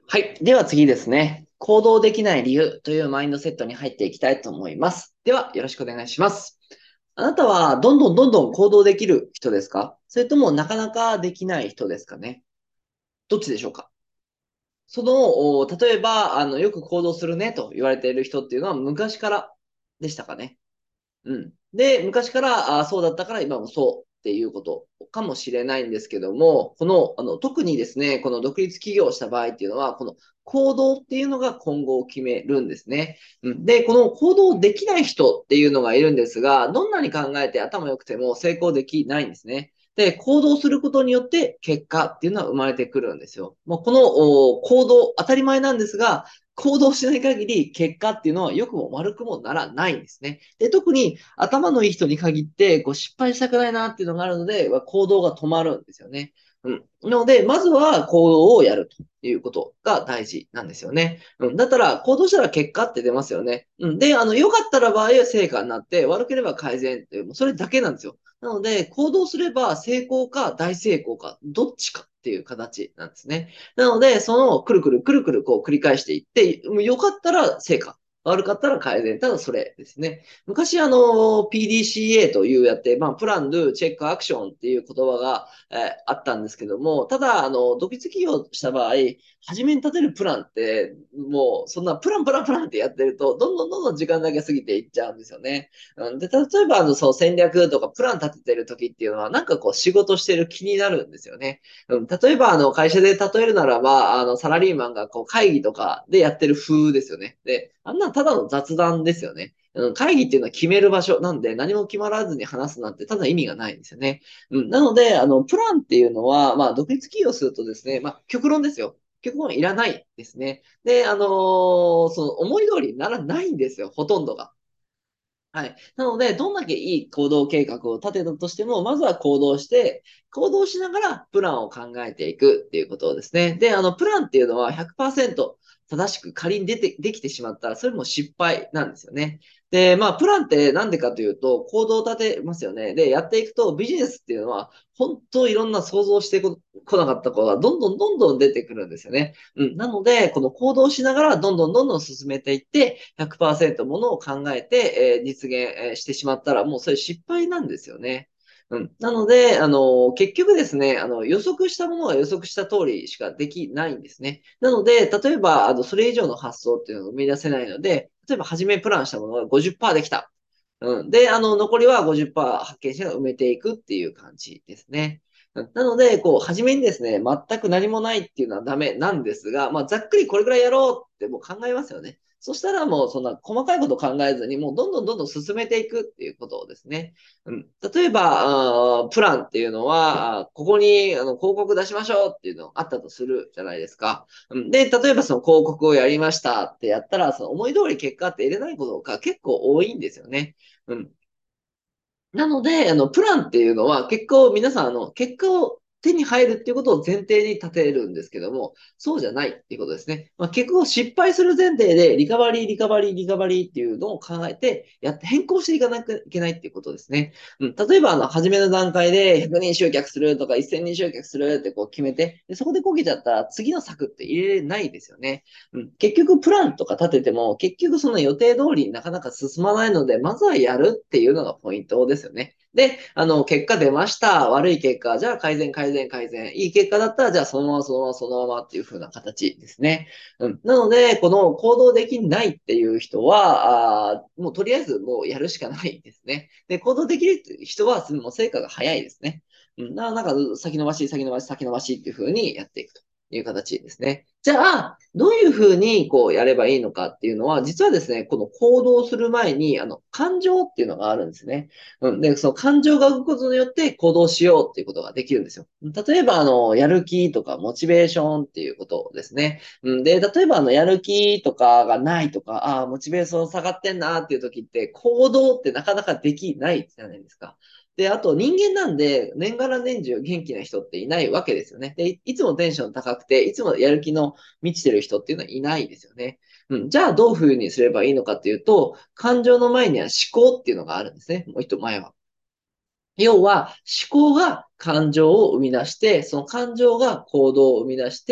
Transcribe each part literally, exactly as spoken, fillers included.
はい。では次ですね。行動できない理由というマインドセットに入っていきたいと思います。では、よろしくお願いします。あなたは、どんどんどんどん行動できる人ですか？それとも、なかなかできない人ですかね？どっちでしょうか？その、お例えば、あの、よく行動するねと言われている人っていうのは昔からでしたかね？うん。で、昔から、あ、そうだったから今もそうっていうことかもしれないんですけども、この、あの、特にですね、この独立起業をした場合っていうのは、この行動っていうのが今後を決めるんですね。うん。で、この行動できない人っていうのがいるんですが、どんなに考えて頭良くても成功できないんですね。で、行動することによって結果っていうのは生まれてくるんですよ。もうこのお行動、当たり前なんですが、行動しない限り結果っていうのは良くも悪くもならないんですね。で、特に頭のいい人に限って、こう失敗したくないなっていうのがあるので、行動が止まるんですよね。うん。なので、まずは行動をやるということが大事なんですよね。うん。だったら、行動したら結果って出ますよね。うん。で、あの、良かったら場合は成果になって、悪ければ改善っていう、もうそれだけなんですよ。なので、行動すれば成功か大成功か、どっちかっていう形なんですね。なので、その、くるくるくるくるこう繰り返していって、良かったら成果。悪かったら改善。ただそれですね。昔あの、ピーディーシーエー というやって、まあ、プラン、ドゥ、チェック、アクションっていう言葉が、えーあったんですけども、ただ、あの、独立企業した場合、初めに立てるプランって、もう、そんなプランプランプランってやってると、どんどんどんどん時間だけ過ぎていっちゃうんですよね。うん、で、例えば、あの、そう、戦略とかプラン立ててる時っていうのは、なんかこう、仕事してる気になるんですよね。うん、例えば、あの、会社で例えるならば、あの、サラリーマンがこう、会議とかでやってる風ですよね。で、あんなただの雑談ですよね。うん、会議っていうのは決める場所なんで、何も決まらずに話すなんてただ意味がないんですよね。うん、なので、あの、プランっていうのは、まあ、独立企業するとですね、まあ、極論ですよ。極論いらないですね。で、あのーその思い通りにならないんですよ、ほとんどが。はい。なので、どんだけいい行動計画を立てたとしても、まずは行動して、行動しながらプランを考えていくっていうことですね。で、あの、プランっていうのはひゃくパーセント正しく仮に出て、できてしまったら、それも失敗なんですよね。で、まあ、プランってなんでかというと、行動を立てますよね。で、やっていくと、ビジネスっていうのは、本当いろんな想像してこ来なかったことが、どんどんどんどん出てくるんですよね。うん。なので、この行動しながら、どんどんどんどん進めていって、ひゃくパーセントものを考えて、えー実現してしまったら、もうそれ失敗なんですよね。うん。なので、あの、結局ですね、あの、予測したものは予測した通りしかできないんですね。なので、例えば、あの、それ以上の発想っていうのが生み出せないので、例えば、初めプランしたものがごじゅっパーセントできた。うん。で、あの、残りはごじゅっパーセント発見者が埋めていくっていう感じですね。うんなので、こう、初めにですね、全く何もないっていうのはダメなんですが、まあ、ざっくりこれぐらいやろうってもう考えますよね。そしたらもうそんな細かいこと考えずに、もうどんどんどんどん進めていくっていうことをですね。うん、例えば、あープランっていうのは、あーここにあの広告出しましょうっていうのがあったとするじゃないですか。うん、で、例えばその広告をやりましたってやったら、その思い通り結果って得れないことが結構多いんですよね。うん。なので、あの、プランっていうのは結構皆さん、あの、結果を手に入るっていうことを前提に立てるんですけども、そうじゃないっていうことですね。まあ、結構失敗する前提で、リカバリー、リカバリー、リカバリーっていうのを考えて、やって、変更していかなきゃいけないっていうことですね。うん、例えば、あの、初めの段階でひゃくにん集客するとかせんにん集客するってこう決めて、でそこでこけちゃったら次の策って入れれないですよね。うん、結局、プランとか立てても、結局その予定通りになかなか進まないので、まずはやるっていうのがポイントですよね。で、あの、結果出ました。悪い結果。じゃあ改善、改善、改善。いい結果だったら、じゃあそのまま、そのまま、そのままっていう風な形ですね。うん。なので、この行動できないっていう人は、あもうとりあえずもうやるしかないですね。で、行動できる人は、もう成果が早いですね。うん。ななんか、先延ばし、先延ばし、先延ばしっていう風にやっていくという形ですね。じゃあ、どういうふうにこうやればいいのかっていうのは、実はですね、この行動する前に、あの、感情っていうのがあるんですね。うん。で、その感情が動くことによって行動しようっていうことができるんですよ。例えば、あの、やる気とかモチベーションっていうことですね。うん。で、例えば、あの、やる気とかがないとか、ああ、モチベーション下がってんなっていう時って、行動ってなかなかできないじゃないですか。で、あと人間なんで、年がら年中元気な人っていないわけですよね。で、いいつもテンション高くて、いつもやる気の満ちてる人っていうのはいないですよね。うん。じゃあ、どういうふうにすればいいのかっていうと、感情の前には思考っていうのがあるんですね。もう一前は。要は、思考が感情を生み出して、その感情が行動を生み出して、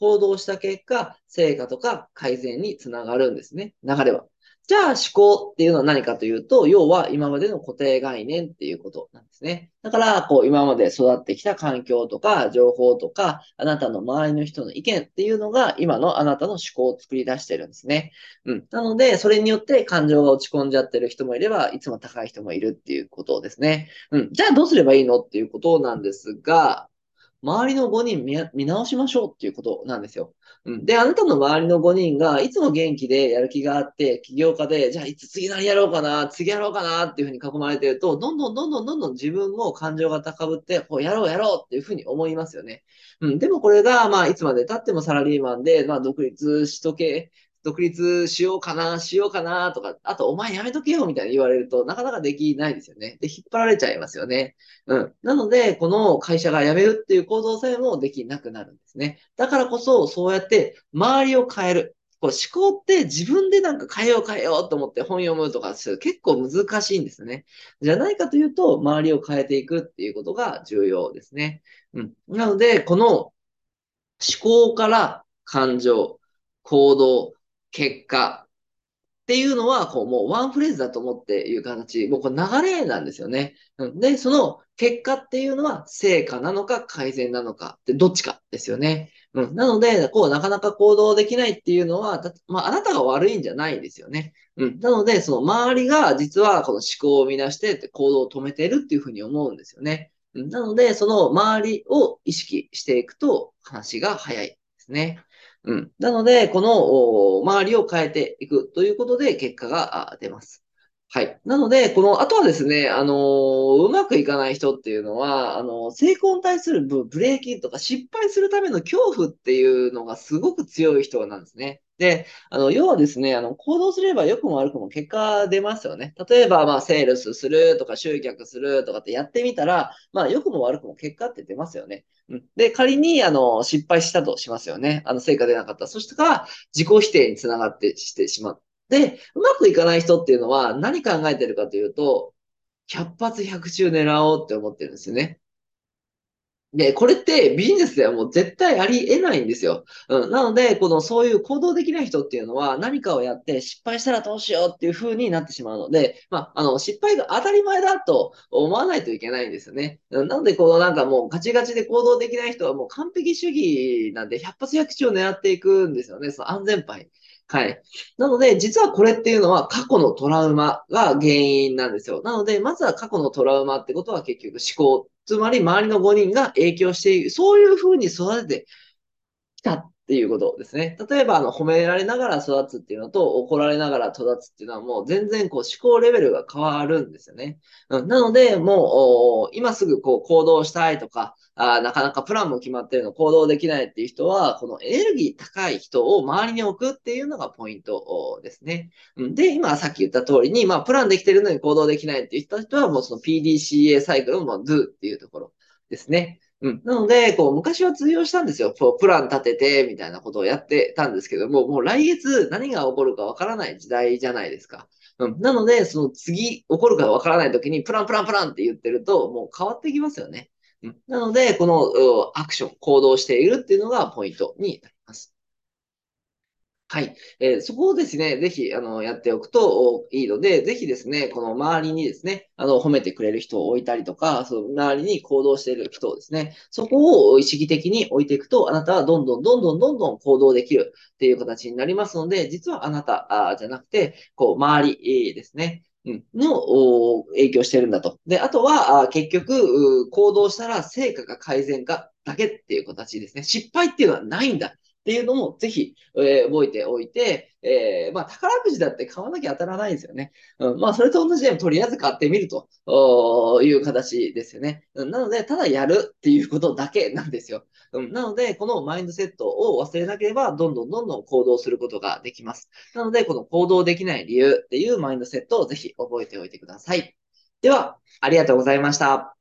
行動した結果、成果とか改善につながるんですね。流れは。じゃあ思考っていうのは何かというと、要は今までの固定概念っていうことなんですね。だから、こう今まで育ってきた環境とか情報とか、あなたの周りの人の意見っていうのが今のあなたの思考を作り出してるんですね。うん。なので、それによって感情が落ち込んじゃってる人もいれば、いつも高い人もいるっていうことですね。うん。じゃあどうすればいいのっていうことなんですが、周りのごにん見見直しましょうっていうことなんですよ。うん。で、あなたの周りのごにんがいつも元気でやる気があって、起業家で、じゃあいつ次何やろうかな、次やろうかなっていうふうに囲まれてると、どんどんどんどんどんどん自分も感情が高ぶって、こうやろうやろうっていうふうに思いますよね。うん。でもこれが、まあ、いつまで経ってもサラリーマンで、まあ、独立しとけ、独立しようかな、しようかなとか、あと、お前やめとけよみたいに言われると、なかなかできないですよね。で、引っ張られちゃいますよね。うん。なので、この会社が辞めるっていう行動さえもできなくなるんですね。だからこそ、そうやって周りを変える。こう思考って自分でなんか変えよう変えようと思って本読むとかする結構難しいんですね。じゃないかというと、周りを変えていくっていうことが重要ですね。うん。なので、この思考から感情、行動、結果、っていうのは、こう、もうワンフレーズだと思っていう形、もうこれ流れなんですよね。うんで、その結果っていうのは、成果なのか改善なのかってどっちかですよね。うん。なので、こう、なかなか行動できないっていうのは、たまあ、あなたが悪いんじゃないんですよね。うん。なので、その周りが実はこの思考を生み出して行動を止めているっていうふうに思うんですよね。うん。なので、その周りを意識していくと話が早いですね。うん。なので、このお周りを変えていくということで結果があ出ます。はい。なので、この、あとはですね、あのーうまくいかない人っていうのは、あのー成功に対するブブレーキとか失敗するための恐怖っていうのがすごく強い人なんですね。で、あの、要はですね、あの、行動すれば良くも悪くも結果出ますよね。例えば、まあ、セールスするとか集客するとかってやってみたら、まあ、良くも悪くも結果って出ますよね。うん。で、仮に、あの、失敗したとしますよね。あの、成果出なかった。そしたら、自己否定につながってしてしまう。で、うまくいかない人っていうのは何考えてるかというと、ひゃく発ひゃく中狙おうって思ってるんですよね。で、これってビジネスではもう絶対ありえないんですよ。うん。なので、このそういう行動できない人っていうのは何かをやって失敗したらどうしようっていう風になってしまうので、まあ、あの、失敗が当たり前だと思わないといけないんですよね。うん。なので、このなんかもうガチガチで行動できない人はもう完璧主義なんでひゃく発ひゃく中を狙っていくんですよね。その安全牌。はい。なので、実はこれっていうのは過去のトラウマが原因なんですよ。なので、まずは過去のトラウマってことは結局思考。つまり周りのごにんが影響している。そういうふうに育ててきたっていうことですね。例えば、あの、褒められながら育つっていうのと、怒られながら育つっていうのはもう全然こう思考レベルが変わるんですよね。うん、なので、もう、今すぐこう行動したいとか、あなかなかプランも決まってるの行動できないっていう人は、このエネルギー高い人を周りに置くっていうのがポイントですね。うん、で、今さっき言った通りに、まあ、プランできてるのに行動できないっていう人は、もうその ピーディーシーエー サイクルをもう Do っていうところですね。うん。なので、こう、昔は通用したんですよ。こう、プラン立てて、みたいなことをやってたんですけども、もう来月何が起こるかわからない時代じゃないですか。うん。なので、その次起こるかわからない時に、プランプランプランって言ってると、もう変わってきますよね。うん。なので、このうアクション、行動しているっていうのがポイントになります。はい。えーそこをですね、ぜひ、あの、やっておくといいので、ぜひですね、この周りにですね、あの、褒めてくれる人を置いたりとか、その周りに行動している人をですね、そこを意識的に置いていくと、あなたはどんどんどんどんどんどん行動できるっていう形になりますので、実はあなたあじゃなくて、こう、周りえーですね、うん、のお影響してるんだと。で、あとは、あ結局、う行動したら成果が改善かだけっていう形ですね。失敗っていうのはないんだ。っていうのもぜひ、えー覚えておいて、えーまあ、宝くじだって買わなきゃ当たらないんですよね。うん、まあ、それと同じでとりあえず買ってみるとおいう形ですよね。うん、なので、ただやるっていうことだけなんですよ。うん、なので、このマインドセットを忘れなければ、どんどんどんどん行動することができます。なので、この行動できない理由っていうマインドセットをぜひ覚えておいてください。では、ありがとうございました。